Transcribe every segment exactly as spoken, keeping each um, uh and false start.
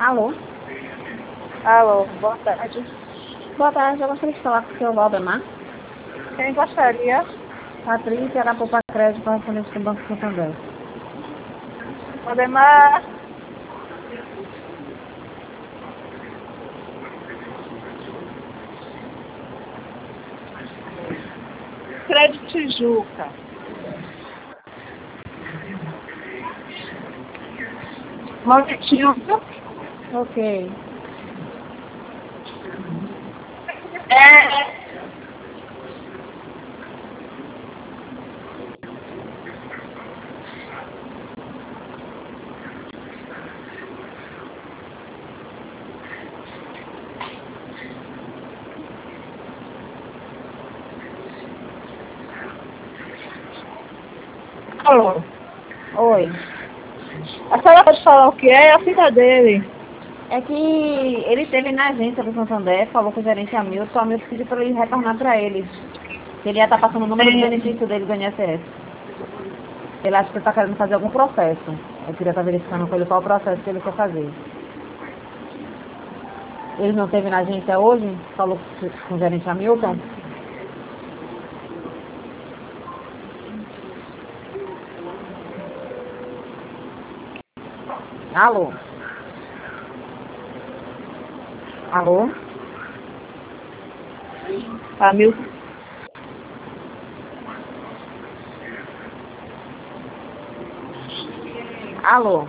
Alô? Alô, boa tarde. Boa tarde, eu gostaria de falar com o senhor Valdemar. Quem gostaria? Patrícia, era para crédito correspondente do Banco Santander. Valdemar. Crédito Tijuca. Momentinho. Ok. É. Alô. Oi. A senhora pode falar o que é? É a filha dele. É que ele esteve na agência do Santander, falou com o gerente Hamilton, o Hamilton pediu para ele retornar para ele. Que ele ia estar passando o número do benefício dele do I N S S. Ele acha que ele está querendo fazer algum processo. Eu queria estar verificando com ele qual o processo que ele quer fazer. Ele não esteve na agência hoje? Falou com o gerente Hamilton? Alô? Alô? Hamilton. Alô?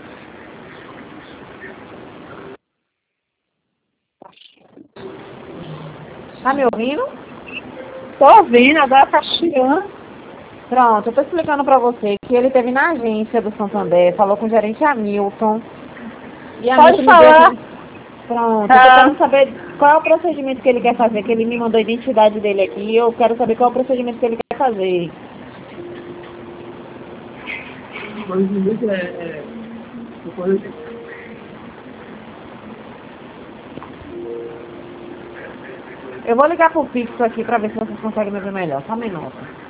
Tá me ouvindo? Tô ouvindo, agora tá chegando. Pronto, eu tô explicando pra você que ele esteve na agência do Santander, falou com o gerente Hamilton. E Hamilton Pode me deu falar. aqui. Pronto, eu tô Ah, querendo saber qual é o procedimento que ele quer fazer, que ele me mandou a identidade dele aqui e eu quero saber qual é o procedimento que ele quer fazer. Eu vou ligar pro fixo aqui pra ver se vocês conseguem me ver melhor. Só um minuto.